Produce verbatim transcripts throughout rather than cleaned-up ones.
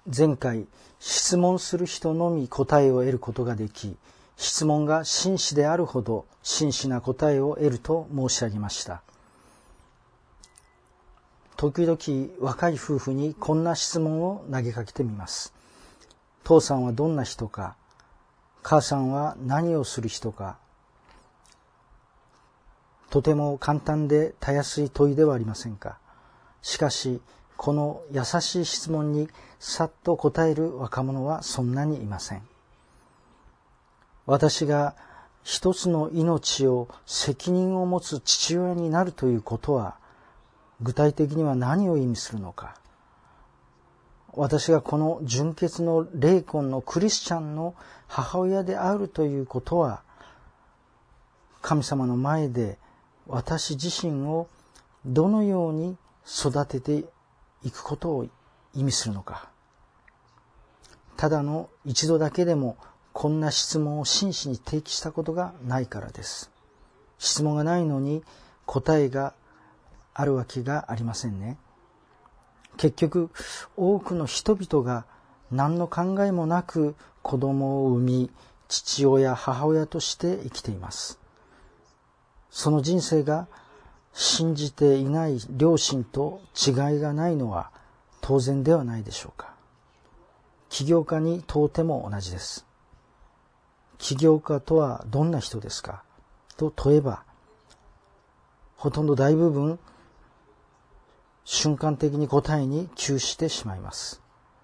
前回、質問する人のみ答えを得ることができ、質問が真摯であるほど真摯な答えを得ると申し上げました。時々若い夫婦にこんな質問を投げかけてみます。父さんはどんな人か、母さんは何をする人か。とても簡単でたやすい問いではありませんか。しかし、この優しい質問にさっと答える若者はそんなにいません。私が一つの命を責任を持つ父親になるということは、具体的には何を意味するのか。私がこの純潔の霊魂のクリスチャンの母親であるということは、神様の前で私自身をどのように育てていくことを意味するのか。ただの一度だけでもこんな質問を真摯に提起したことがないからです。質問がないのに答えがあるわけがありませんね。結局、多くの人々が何の考えもなく子供を産み、父親、母親として生きています。その人生が信じていない両親と違いがないのは当然ではないでしょうか。起業家に問うても同じです。起業家とはどんな人ですかと問えば、ほとんど大部分瞬間的に答えに窮してしまいます。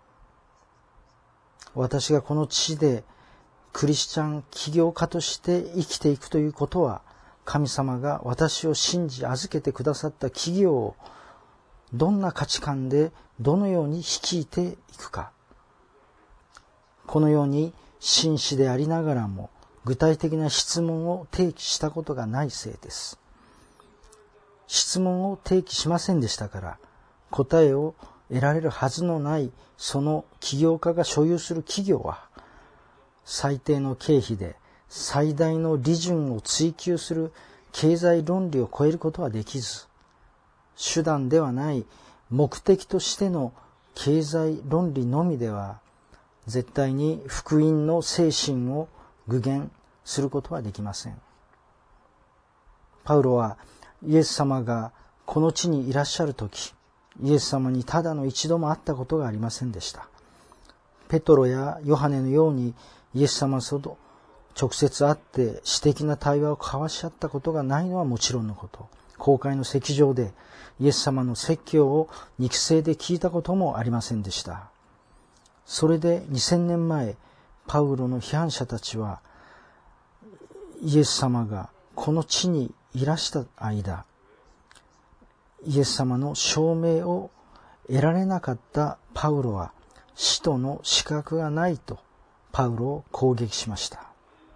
私がこの地でクリスチャン起業家として生きていくということは、神様が私を信じ預けてくださった企業をどんな価値観でどのように率いていくか。このように真摯でありながらも具体的な質問を提起したことがないせいです。質問を提起しませんでしたから、答えを得られるはずのないその起業家が所有する企業は、最低の経費で最大の利潤を追求する経済論理を超えることはできず、手段ではない目的としての経済論理のみでは、絶対に福音の精神を具現することはできません。パウロはイエス様がこの地にいらっしゃるとき、イエス様にただの一度も会ったことがありませんでした。ペトロやヨハネのようにイエス様と直接会って私的な対話を交わし合ったことがないのはもちろんのこと、公会の席上でイエス様の説教を肉声で聞いたこともありませんでした。それでにせんねんまえ、パウロの批判者たちは、イエス様がこの地にいらした間、イエス様の証明を得られなかったパウロは、使徒の資格がないとパウロを攻撃しました。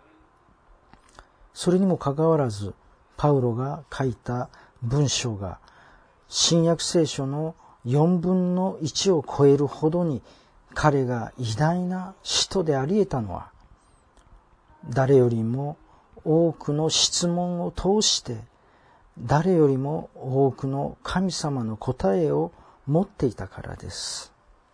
それにもかかわらず、パウロが書いた文章が、新約聖書のよんぶんのいちを超えるほどに彼が偉大な使徒であり得たのは、誰よりも多くの質問を通して誰よりも多くの神様の答えを持っていたからです。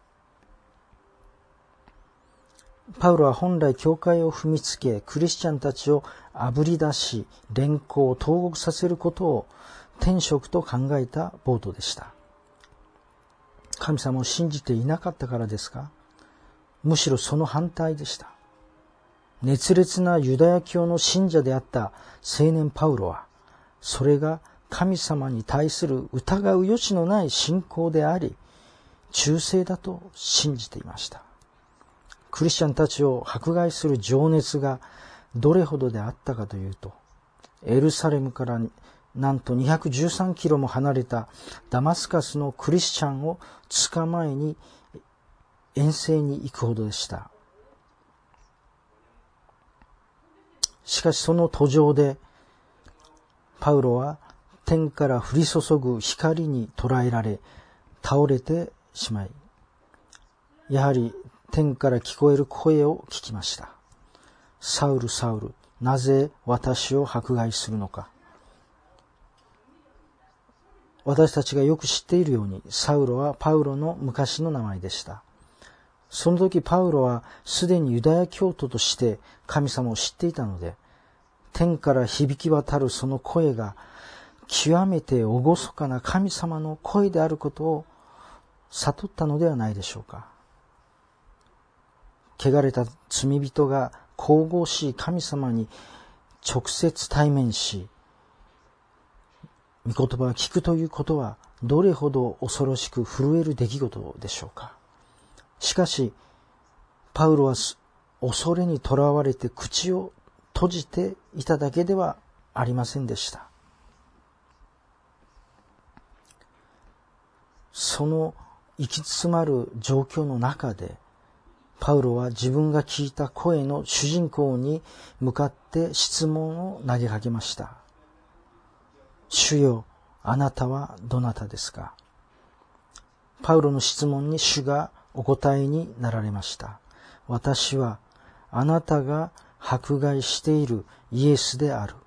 パウロは本来教会を踏みつけ、クリスチャンたちをあぶり出し、連行、投獄させることを天職と考えた暴徒でした。神様を信じていなかったからですか？むしろその反対でした。熱烈なユダヤ教の信者であった青年パウロは、それが神様に対する疑う余地のない信仰であり、忠誠だと信じていました。クリスチャンたちを迫害する情熱がどれほどであったかというと、エルサレムからなんとにひゃくじゅうさんキロも離れたダマスカスのクリスチャンを捕まえに遠征に行くほどでした。しかしその途上でパウロは天から降り注ぐ光に捉えられ倒れてしまい、やはり天から聞こえる声を聞きました。サウル、サウル、なぜ私を迫害するのか。私たちがよく知っているように、サウロはパウロの昔の名前でした。 その時パウロはすでにユダヤ教徒として神様を知っていたので、天から響き渡るその声が極めて厳かな神様の声であることを悟ったのではないでしょうか。汚れた罪人が神々しい神様に直接対面し、御言葉を聞くということはどれほど恐ろしく震える出来事でしょうか。しかし、パウロは恐れにとらわれて口を閉じていただけではありませんでした。その行き詰まる状況の中で、パウロは自分が聞いた声の主人公に向かって質問を投げかけました。主よ、あなたはどなたですか？パウロの質問に主がお答えになられました。私はあなたが迫害しているイエスである。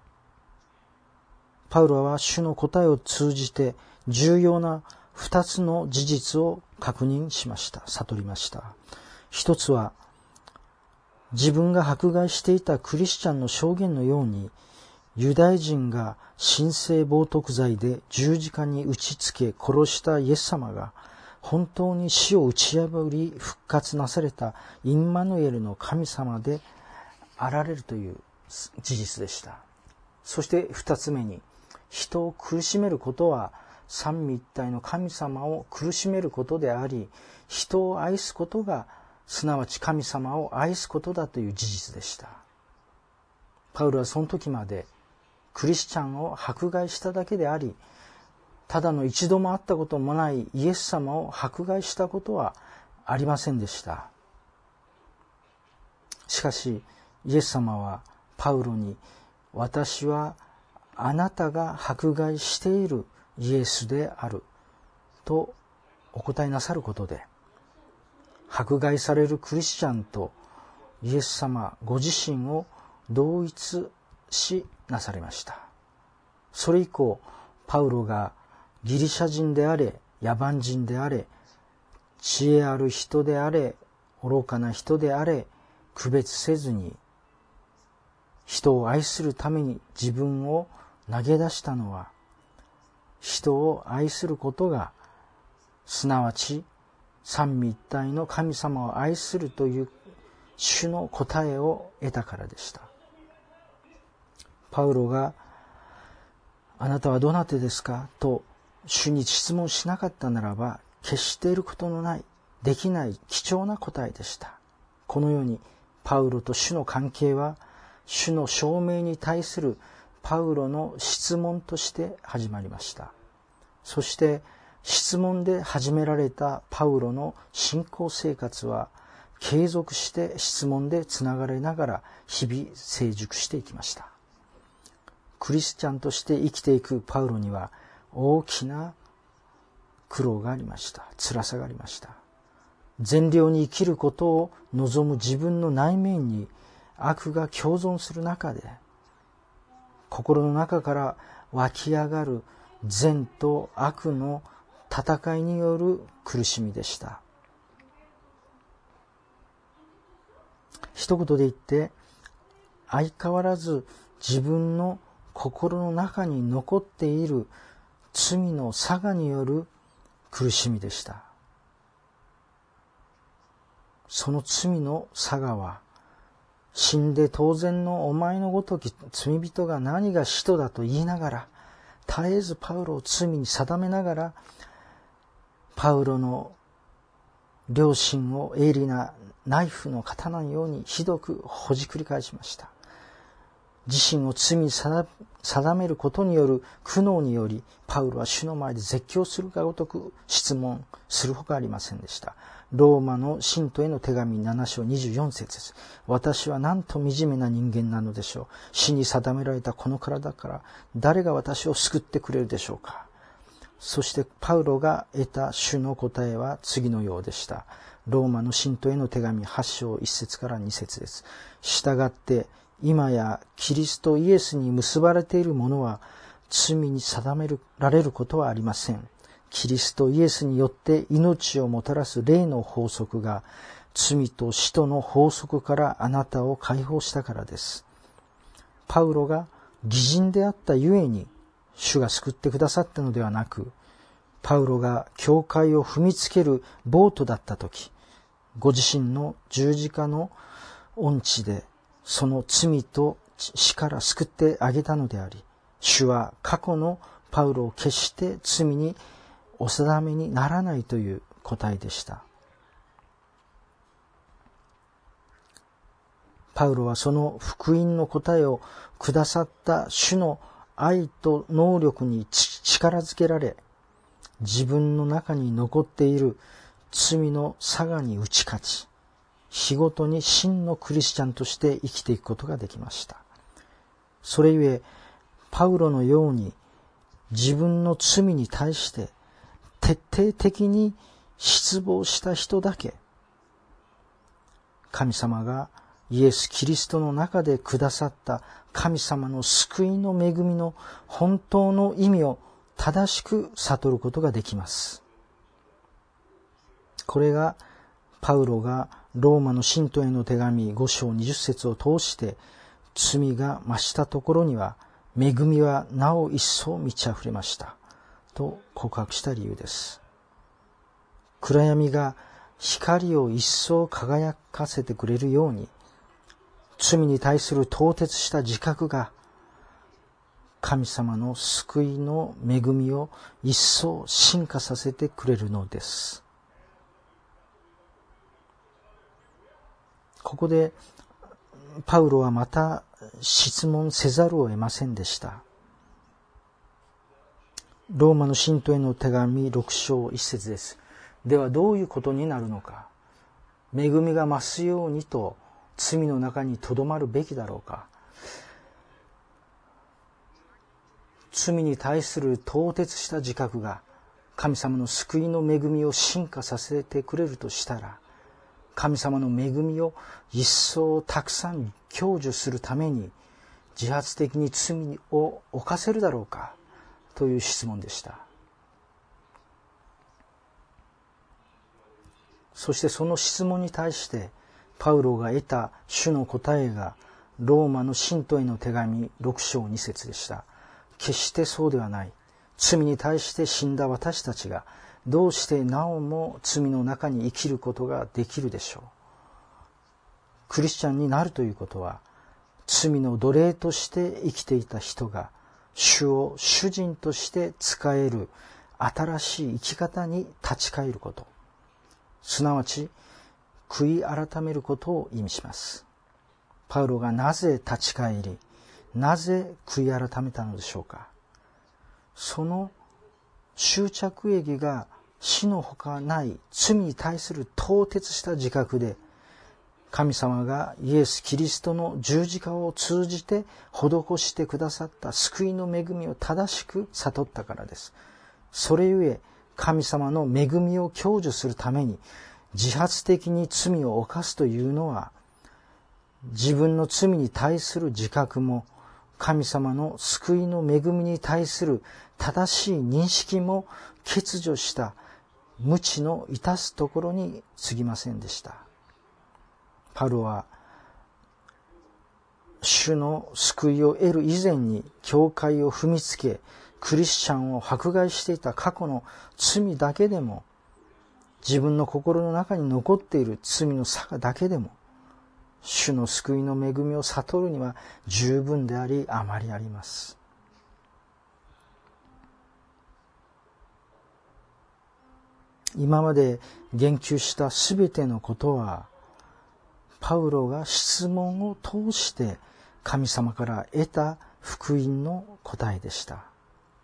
パウロは主の答えを通じて重要な二つの事実を確認しました。悟りました。一つは、自分が迫害していたクリスチャンの証言のように、ユダヤ人が神聖冒涜罪で十字架に打ち付け殺したイエス様が、本当に死を打ち破り復活なされたインマヌエルの神様であられるという事実でした。そして二つ目に、人を苦しめることは三位一体の神様を苦しめることであり、人を愛すことがすなわち神様を愛すことだという事実でした。パウロはその時までクリスチャンを迫害しただけであり、ただの一度も会ったこともないイエス様を迫害したことはありませんでした。しかしイエス様はパウロに、私はあなたが迫害しているイエスであるとお答えなさることで、迫害されるクリスチャンとイエス様ご自身を同一しなされました。それ以降、パウロがギリシャ人であれ、野蛮人であれ、知恵ある人であれ、愚かな人であれ、区別せずに、人を愛するために自分を投げ出したのは、人を愛することが、すなわち三位一体の神様を愛するという主の答えを得たからでした。パウロが、あなたはどなたですかと主に質問しなかったならば、決していることのない、できない貴重な答えでした。このようにパウロと主の関係は、主の証明に対するパウロの質問として始まりました。そして質問で始められたパウロの信仰生活は、継続して質問でつながれながら日々成熟していきました。クリスチャンとして生きていくパウロには大きな苦労がありました。辛さがありました。善良に生きることを望む自分の内面に悪が共存する中で、心の中から湧き上がる善と悪の戦いによる苦しみでした。一言で言って、相変わらず自分の心の中に残っている罪のさがによる苦しみでした。その罪のさがは、死んで当然のお前のごとき罪人が何が使徒だと言いながら、絶えずパウロを罪に定めながら、パウロの良心を鋭利なナイフの刀のようにひどくほじくり返しました。自身を罪に定めることによる苦悩により、パウロは主の前で絶叫するがごとく質問するほかありませんでした。ローマの信徒への手紙なな章にじゅうよん節です。私はなんと惨めな人間なのでしょう。死に定められたこの体から誰が私を救ってくれるでしょうか。そしてパウロが得た主の答えは次のようでした。ローマの信徒への手紙はち章いち節からに節です。したがって今やキリストイエスに結ばれている者は罪に定められることはありません。 キリストイエスによって命をもたらす霊の法則が罪と死との法則からあなたを解放したからです。パウロが義人であったゆえに主が救ってくださったのではなく、パウロが教会を踏みつけるボートだったとき、ご自身の十字架の恩地でその罪と死から救ってあげたのであり、主は過去のパウロを決して罪にお定めにならないという答えでした。パウロはその福音の答えをくださった主の愛と能力に力づけられ、自分の中に残っている罪の性に打ち勝ち、日ごとに真のクリスチャンとして生きていくことができました。それゆえ、パウロのように自分の罪に対して徹底的に失望した人だけ、神様がイエス・キリストの中でくださった神様の救いの恵みの本当の意味を正しく悟ることができます。これがパウロがローマの信徒への手紙ご章にじゅっ節を通して罪が増したところには恵みはなお一層満ち溢れましたと告白した理由です。暗闇が光を一層輝かせてくれるように、罪に対する透徹した自覚が神様の救いの恵みを一層進化させてくれるのです。ここでパウロはまた質問せざるを得ませんでした。ローマの信徒への手紙ろく章いち節です。ではどういうことになるのか。恵みが増すようにと罪の中にとどまるべきだろうか。罪に対する透徹した自覚が神様の救いの恵みを進化させてくれるとしたら、神様の恵みを一層たくさん享受するために自発的に罪を犯せるだろうかという質問でした。そしてその質問に対してパウロが得た主の答えがローマの信徒への手紙ろく章に節でした。決してそうではない。罪に対して死んだ私たちがどうしてなおも罪の中に生きることができるでしょう。クリスチャンになるということは、罪の奴隷として生きていた人が主を主人として仕える新しい生き方に立ち返ること、すなわち悔い改めることを意味します。パウロがなぜ立ち返り、なぜ悔い改めたのでしょうか。その執着益が死のほかない罪に対する透徹した自覚で、神様がイエス・キリストの十字架を通じて施してくださった救いの恵みを正しく悟ったからです。それゆえ神様の恵みを享受するために自発的に罪を犯すというのは、自分の罪に対する自覚も神様の救いの恵みに対する正しい認識も欠如した無知の致すところに過ぎませんでした。パウロは主の救いを得る以前に教会を踏みつけ、クリスチャンを迫害していた過去の罪だけでも、自分の心の中に残っている罪の差だけでも、主の救いの恵みを悟るには十分であり、あまりあります。今まで言及したすべてのことは、パウロが質問を通して神様から得た福音の答えでした。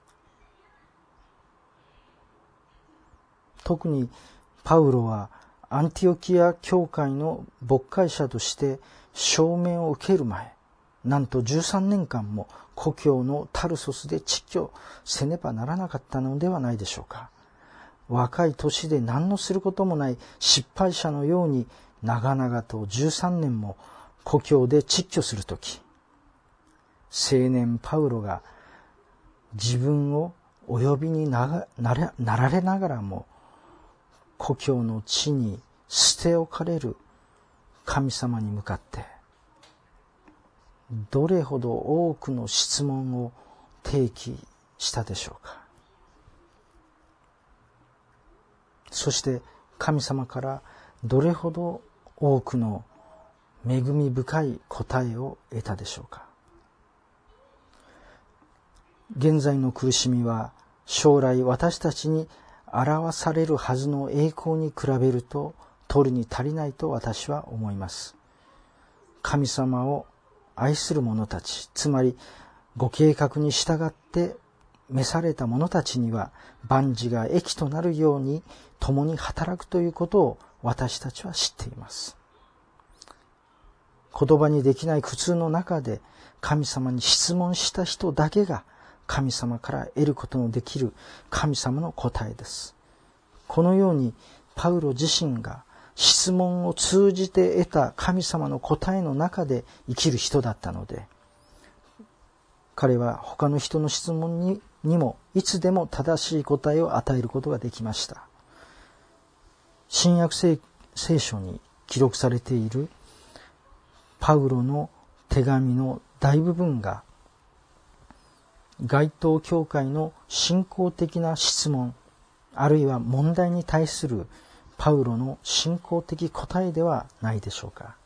特にパウロはアンティオキア教会の牧会者として証明を受ける前、なんとじゅうさんねんかんも故郷のタルソスで蟄居せねばならなかったのではないでしょうか。若い年で何のすることもない失敗者のように長々とじゅうさんねんも故郷で蟄居するとき、青年パウロが自分をお呼びになられながらも、故郷の地に捨て置かれる神様に向かって、どれほど多くの質問を提起したでしょうか。そして神様からどれほど多くの恵み深い答えを得たでしょうか。現在の苦しみは将来私たちに表されるはずの栄光に比べると取るに足りないと私は思います。神様を愛する者たち、つまりご計画に従って召された者たちには万事が益となるように共に働くということを私たちは知っています。言葉にできない苦痛の中で神様に質問した人だけが神様から得ることのできる神様の答えです。このようにパウロ自身が質問を通じて得た神様の答えの中で生きる人だったので、彼は他の人の質問ににもいつでも正しい答えを与えることができました。新約聖書に記録されているパウロの手紙の大部分が該当教会の信仰的な質問あるいは問題に対するパウロの信仰的答えではないでしょうか。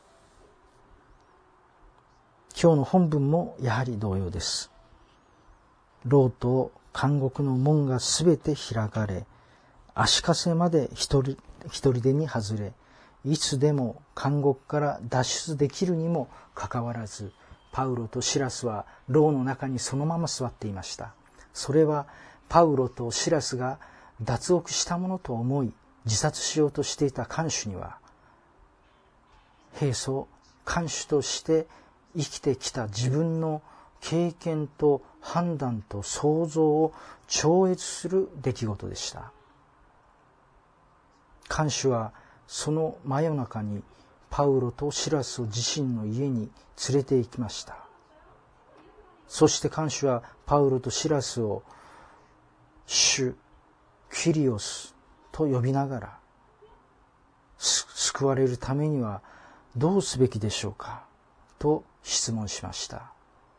今日の本文もやはり同様です。牢と監獄の門がすべて開かれ、足かせまで一人一人でに外れ、いつでも監獄から脱出できるにもかかわらず、パウロとシラスは牢の中にそのまま座っていました。それはパウロとシラスが脱獄したものと思い自殺しようとしていた看守には、平素看守として生きてきた自分の経験と判断と想像を超越する出来事でした。看守はその真夜中にパウロとシラスを自身の家に連れて行きました。そして看守はパウロとシラスを主キリオスと呼びながら、救われるためにはどうすべきでしょうかと質問しました。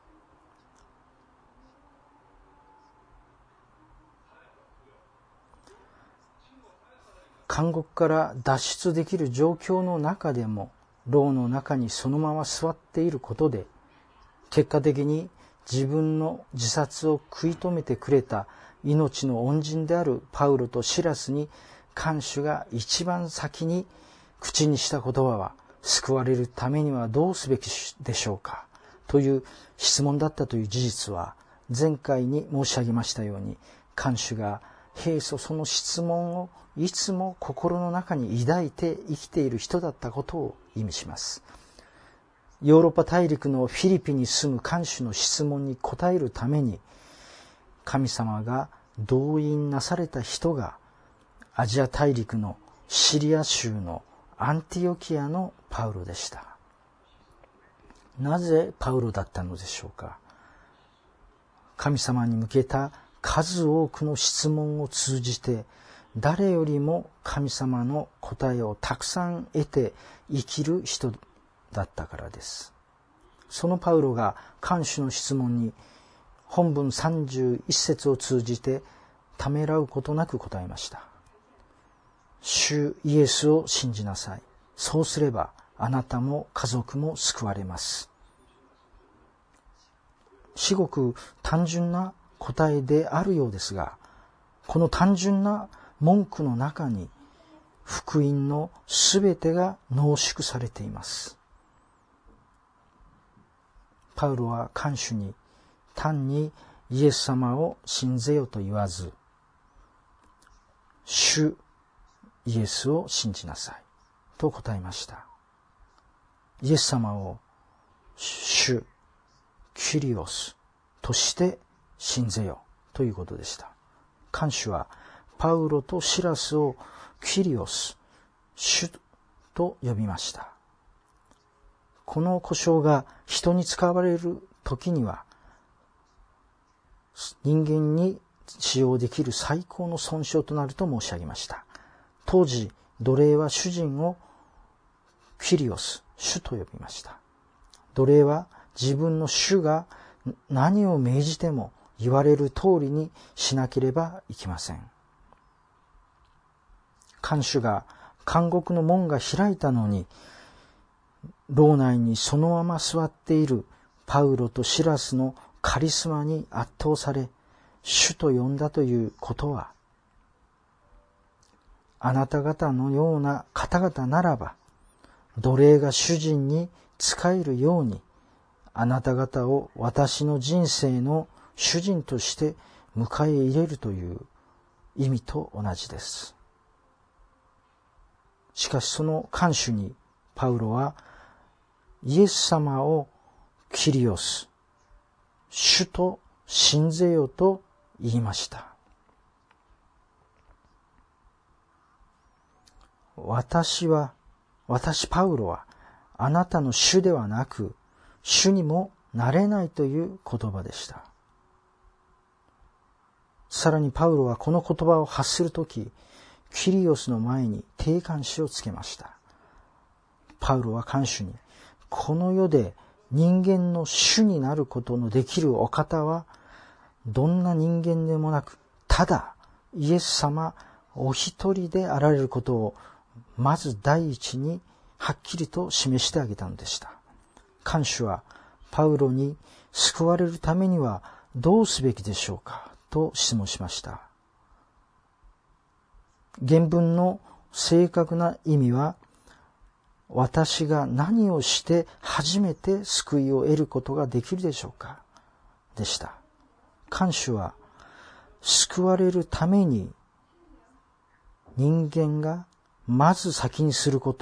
監獄から脱出できる状況の中でも牢の中にそのまま座っていることで、結果的に自分の自殺を食い止めてくれた命の恩人であるパウロとシラスに看守が一番先に口にした言葉は、救われるためにはどうすべきでしょうかという質問だったという事実は、前回に申し上げましたように、看守が平素その質問をいつも心の中に抱いて生きている人だったことを意味します。ヨーロッパ大陸のフィリピンに住む看守の質問に答えるために、神様が動員なされた人がアジア大陸のシリア州のアンティオキアのパウロでした。なぜパウロだったのでしょうか。神様に向けた数多くの質問を通じて、誰よりも神様の答えをたくさん得て生きる人だったからです。そのパウロが看守の質問に本文さんじゅういっ節を通じてためらうことなく答えました。主イエスを信じなさい。そうすればあなたも家族も救われます。至極単純な答えであるようですが、この単純な文句の中に福音のすべてが濃縮されています。パウロは看守に単にイエス様を信ぜよと言わず、主イエスを信じなさいと答えました。イエス様を主キリオスとして信ぜよということでした。看守はパウロとシラスをキリオス、主と呼びました。この呼称が人に使われる時には、人間に使用できる最高の損傷となると申し上げました。当時、奴隷は主人をキリオス、主と呼びました。奴隷は自分の主が何を命じても言われる通りにしなければいけません。看守が監獄の門が開いたのに、牢内にそのまま座っているパウロとシラスのカリスマに圧倒され、主と呼んだということは、あなた方のような方々ならば、奴隷が主人に仕えるように、あなた方を私の人生の主人として迎え入れるという意味と同じです。しかしその看守にパウロはイエス様をキリオス、主と信ぜよと言いました。私は、私パウロはあなたの主ではなく、主にもなれないという言葉でした。さらにパウロはこの言葉を発するとき、キリオスの前に定冠詞をつけました。パウロは看守に、この世で人間の主になることのできるお方は、どんな人間でもなく、ただイエス様お一人であられることを、まず第一にはっきりと示してあげたのでした。看守はパウロに救われるためにはどうすべきでしょうかと質問しました。原文の正確な意味は、私が何をして初めて救いを得ることができるでしょうかでした。看守は救われるために人間がまず先にすること、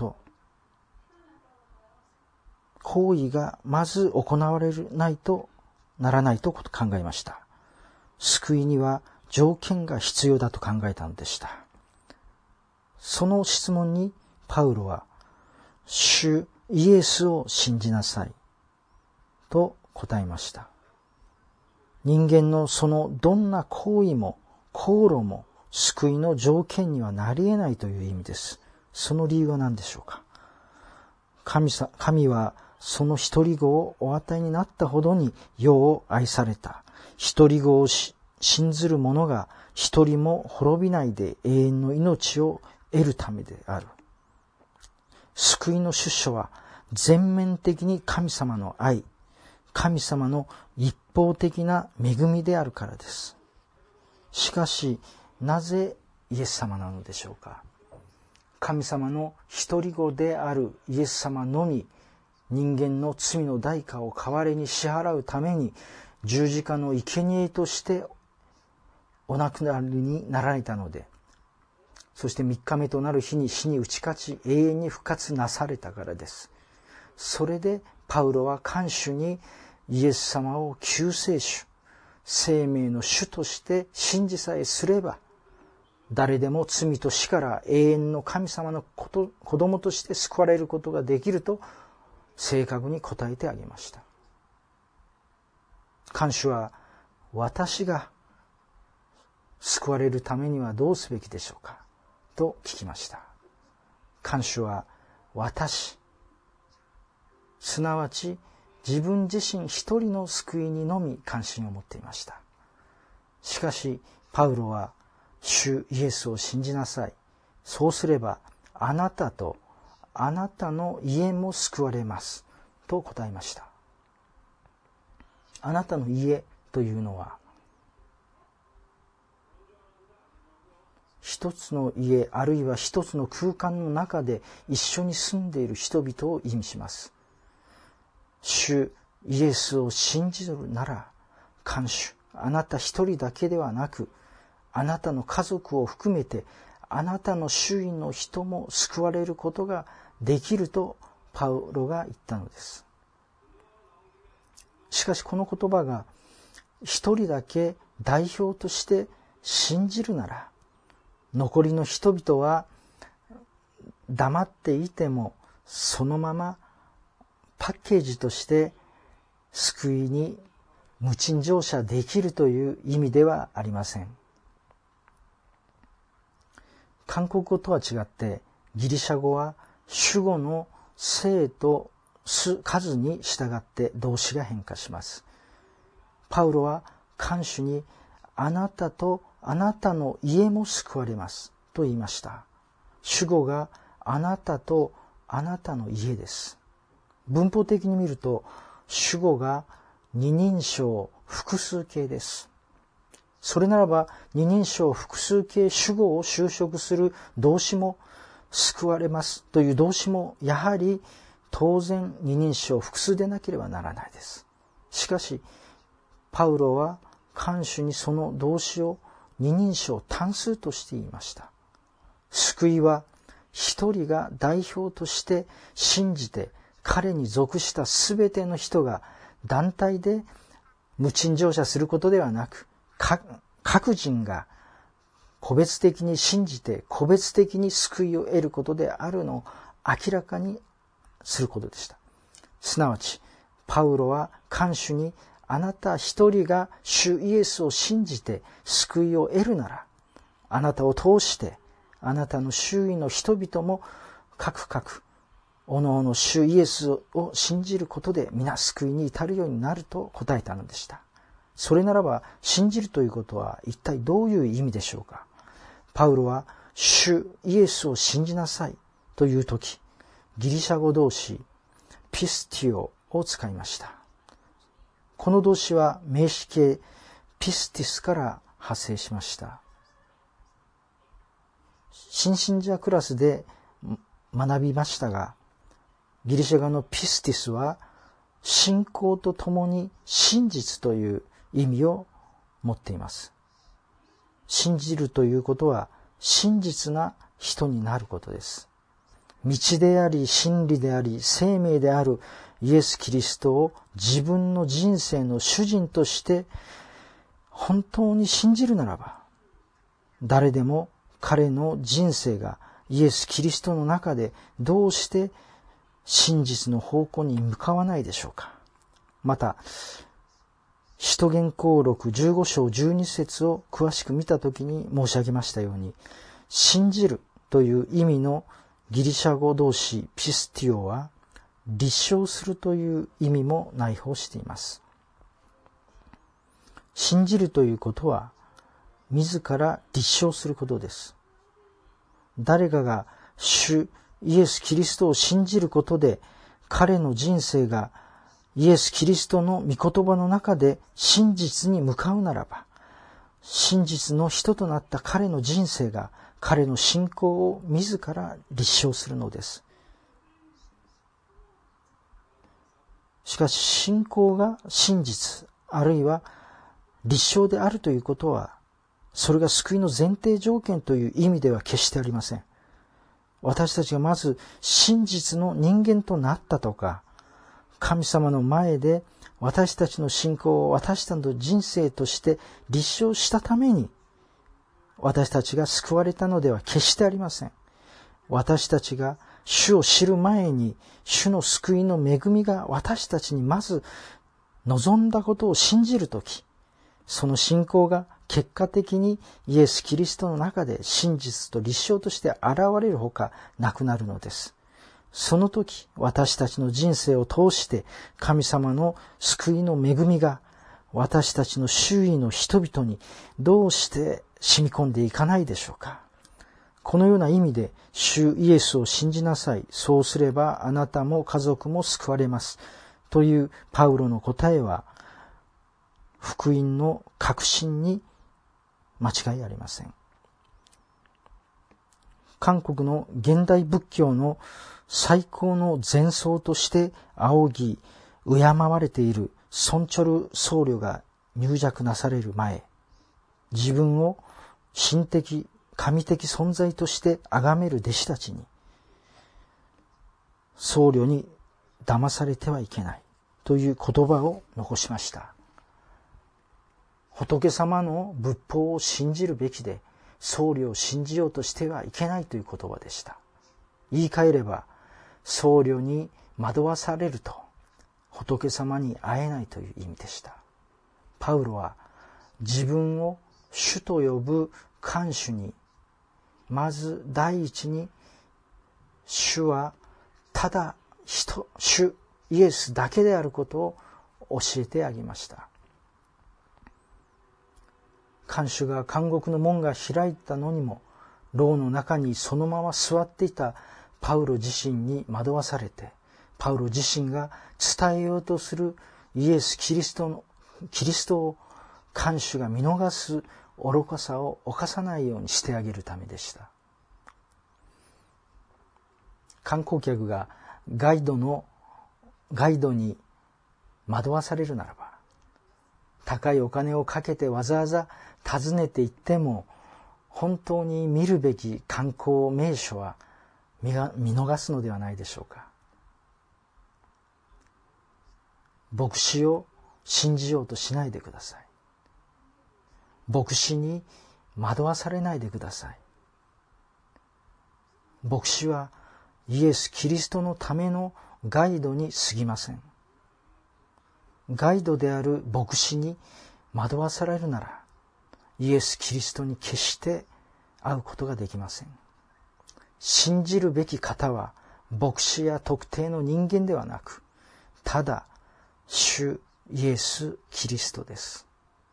行為がまず行われないとならないと考えました。救いには条件が必要だと考えたのでした。その質問にパウロは、主イエスを信じなさいと答えました。人間のそのどんな行為も航路も救いの条件にはなり得ないという意味です。その理由は何でしょうか。神さ、神はその一人子をお与えになったほどに世を愛された。一人子を信ずる者が一人も滅びないで永遠の命を得るためである。救いの出所は全面的に神様の愛、神様の一方的な恵みであるからです。しかし、なぜイエス様なのでしょうか。神様の一人子であるイエス様のみ、人間の罪の代価を代わりに支払うために、十字架の生贄としてお亡くなりになられたので、そして三日目となる日に死に打ち勝ち、永遠に復活なされたからです。それでパウロは看守にイエス様を救世主、生命の主として信じさえすれば、誰でも罪と死から永遠の神様の子供として救われることができると正確に答えてあげました。看守は、私が救われるためにはどうすべきでしょうかと聞きました。看守は、私、すなわち自分自身一人の救いにのみ関心を持っていました。しかしパウロは、主イエスを信じなさい。そうすればあなたとあなたの家も救われますと答えました。あなたの家というのは、一つの家あるいは一つの空間の中で一緒に住んでいる人々を意味します。主イエスを信じるなら、看守、あなた一人だけではなく、あなたの家族を含めてあなたの周囲の人も救われることができるとパウロが言ったのです。しかしこの言葉が一人だけ代表として信じるなら、残りの人々は黙っていてもそのままパッケージとして救いに無賃乗車できるという意味ではありません。韓国語とは違ってギリシャ語は主語の生と数に従って動詞が変化します。パウロは看守にあなたとあなたの家も救われますと言いました。主語があなたとあなたの家です。文法的に見ると主語が二人称複数形です。それならば二人称複数形主語を修飾する動詞も救われますという動詞もやはり当然二人称複数でなければならないです。しかしパウロは看守にその動詞を二人称単数として言いました。救いは一人が代表として信じて彼に属したすべての人が団体で無賃乗車することではなく、各人が個別的に信じて個別的に救いを得ることであるのを明らかにすることでした。すなわちパウロは看守にあなた一人が主イエスを信じて救いを得るなら、あなたを通してあなたの周囲の人々も各々おのおの主イエスを信じることで皆救いに至るようになると答えたのでした。それならば信じるということは一体どういう意味でしょうか。パウロは主イエスを信じなさいというとき、ギリシャ語動詞ピスティオを使いました。この動詞は名詞形ピスティスから派生しました。新信者クラスで学びましたが、ギリシャ語のピスティスは信仰とともに真実という意味を持っています。信じるということは真実な人になることです。道であり真理であり生命であるイエス・キリストを自分の人生の主人として本当に信じるならば、誰でも彼の人生がイエス・キリストの中でどうして真実の方向に向かわないでしょうか。また、使徒言行録じゅうご章じゅうに節を詳しく見たときに申し上げましたように、信じるという意味のギリシャ語動詞ピスティオは立証するという意味も内包しています。信じるということは自ら立証することです。誰かが主イエス・キリストを信じることで彼の人生がイエス・キリストの御言葉の中で真実に向かうならば、真実の人となった彼の人生が彼の信仰を自ら立証するのです。しかし信仰が真実あるいは立証であるということは、それが救いの前提条件という意味では決してありません。私たちがまず真実の人間となったとか、神様の前で私たちの信仰を私たちの人生として立証したために私たちが救われたのでは決してありません。私たちが主を知る前に主の救いの恵みが私たちにまず望んだことを信じるとき、その信仰が結果的にイエス・キリストの中で真実と立証として現れるほかなくなるのです。その時、私たちの人生を通して神様の救いの恵みが私たちの周囲の人々にどうして染み込んでいかないでしょうか。このような意味で主イエスを信じなさい。そうすればあなたも家族も救われます。というパウロの答えは福音の確信に間違いありません。韓国の現代仏教の最高の前奏として仰ぎ敬われているソンチョル僧侶が入寂なされる前、自分を神的神的存在として崇める弟子たちに、僧侶に騙されてはいけないという言葉を残しました。仏様の仏法を信じるべきで、僧侶を信じようとしてはいけないという言葉でした。言い換えれば、僧侶に惑わされると仏様に会えないという意味でした。 パウロは自分を主と呼ぶ看守に、まず第一に、主はただ人、主イエスだけであることを教えてあげました。看守が監獄の門が開いたのにも、牢の中にそのまま座っていたパウロ自身に惑わされて、パウロ自身が伝えようとするイエス・キリストの、キリストを看守が見逃す愚かさを犯さないようにしてあげるためでした。観光客がガイドの、ガイドに惑わされるならば、高いお金をかけてわざわざ訪ねて行っても、本当に見るべき観光名所は見が見逃すのではないでしょうか。牧師を信じようとしないでください。牧師に惑わされないでください。牧師はイエス・キリストのためのガイドに過ぎません。ガイドである牧師に惑わされるなら、イエス・キリストに決して会うことができません。信じるべき方は牧師や特定の人間ではなく、ただ主イエス・キリストです。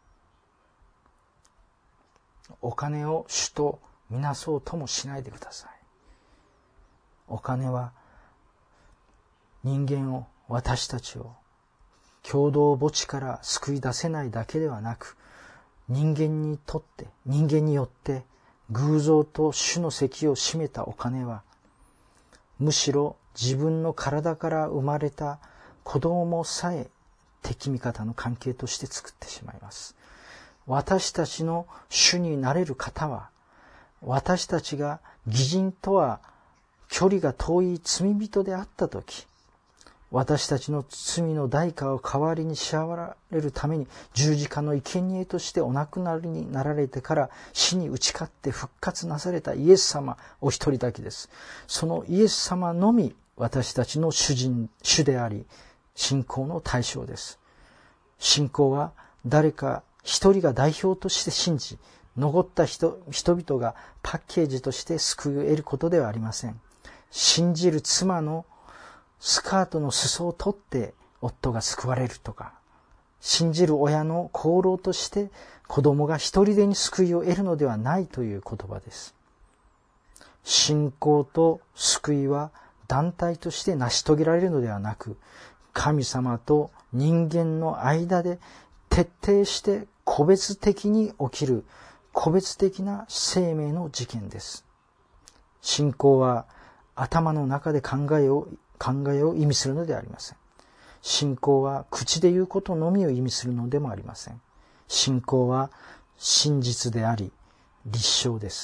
お金を主とみなそうともしないでください。お金は人間を、私たちを共同墓地から救い出せないだけではなく、人間にとって、人間によって偶像と主の席を占めたお金は、むしろ自分の体から生まれた子供さえ敵味方の関係として作ってしまいます。私たちの主になれる方は、私たちが義人とは距離が遠い罪人であったとき、私たちの罪の代価を代わりに支払われるために十字架の生贄としてお亡くなりになられてから死に打ち勝って復活なされたイエス様お一人だけです。そのイエス様のみ私たちの主人、主であり、信仰の対象です。信仰は誰か一人が代表として信じ、残った人、人々がパッケージとして救いを得ることではありません。信じる妻のスカートの裾を取って夫が救われるとか、信じる親の功労として子供が一人でに救いを得るのではないという言葉です。信仰と救いは団体として成し遂げられるのではなく、神様と人間の間で徹底して個別的に起きる個別的な生命の事件です。信仰は頭の中で考えを考えを意味するのではありません。信仰は口で言うことのみを意味するのでもありません。信仰は真実であり、立証です。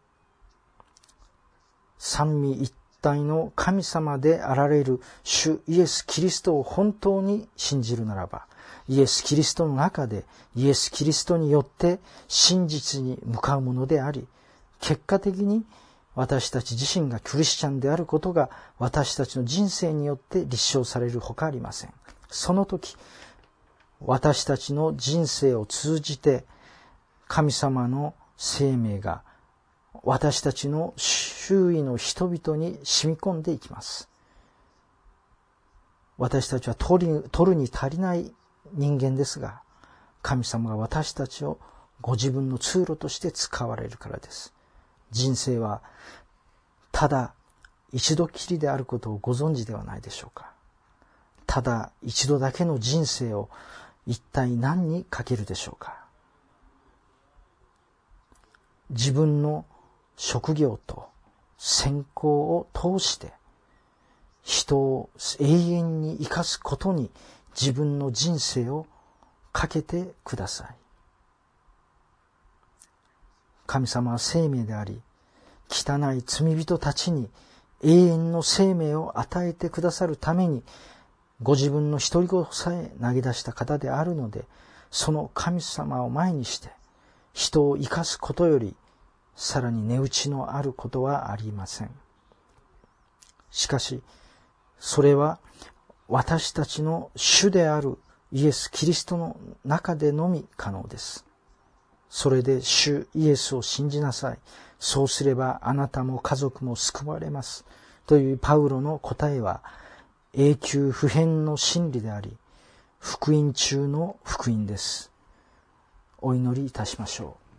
三位一体の神様であられる主イエス・キリストを本当に信じるならば、イエス・キリストの中でイエス・キリストによって真実に向かうものであり、結果的に私たち自身がクリスチャンであることが私たちの人生によって立証されるほかありません。その時、私たちの人生を通じて神様の生命が私たちの周囲の人々に染み込んでいきます。私たちは取る、取るに足りない人間ですが、神様が私たちをご自分の通路として使われるからです。人生はただ一度きりであることをご存知ではないでしょうか。ただ一度だけの人生を一体何にかけるでしょうか。自分の職業と専攻を通して人を永遠に生かすことに自分の人生をかけてください。神様は生命であり、汚い罪人たちに永遠の生命を与えてくださるために、ご自分の独り子さえ投げ出した方であるので、その神様を前にして人を生かすことよりさらに値打ちのあることはありません。しかし、それは私たちの主であるイエス・キリストの中でのみ可能です。それで主イエスを信じなさい。そうすればあなたも家族も救われます。というパウロの答えは永久不変の真理であり、福音中の福音です。お祈りいたしましょう。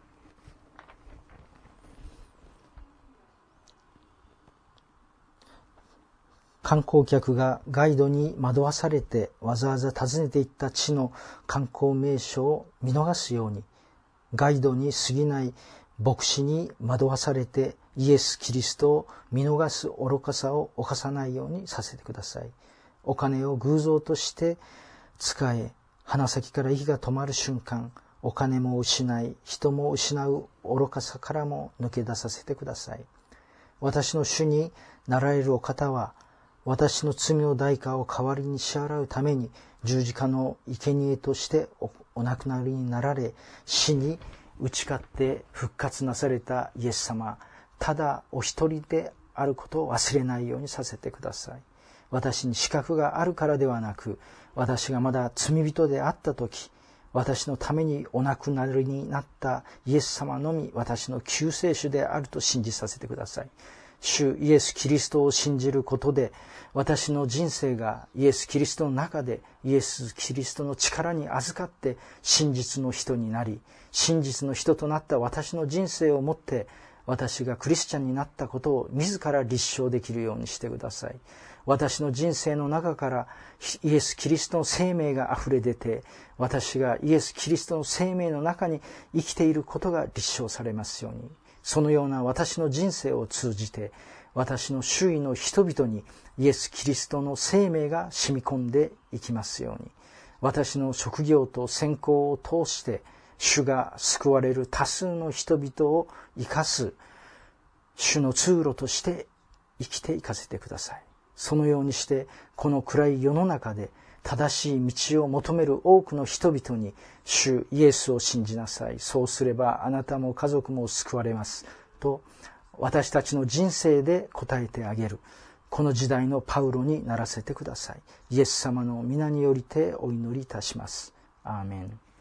観光客がガイドに惑わされてわざわざ訪ねていった地の観光名所を見逃すように、ガイドに過ぎない牧師に惑わされてイエス・キリストを見逃す愚かさを犯さないようにさせてください。お金を偶像として使え、鼻先から息が止まる瞬間、お金も失い、人も失う愚かさからも抜け出させてください。私の主になられるお方は、私の罪の代価を代わりに支払うために十字架の生贄としてお、お亡くなりになられ、死に打ち勝って復活なされたイエス様、ただお一人であることを忘れないようにさせてください。私に資格があるからではなく、私がまだ罪人であったとき、私のためにお亡くなりになったイエス様のみ私の救世主であると信じさせてください。主イエス・キリストを信じることで、私の人生がイエス・キリストの中でイエス・キリストの力に預かって真実の人になり、真実の人となった私の人生をもって私がクリスチャンになったことを自ら立証できるようにしてください。私の人生の中からイエス・キリストの生命があふれ出て、私がイエス・キリストの生命の中に生きていることが立証されますように。そのような私の人生を通じて、私の周囲の人々にイエス・キリストの生命が染み込んでいきますように。私の職業と専攻を通して主が救われる多数の人々を生かす主の通路として生きていかせてください。そのようにしてこの暗い世の中で正しい道を求める多くの人々に主イエスを信じなさい。そうすればあなたも家族も救われますと私たちの人生で答えてあげるこの時代のパウロにならせてください。イエス様の皆によりてお祈りいたします。アーメン。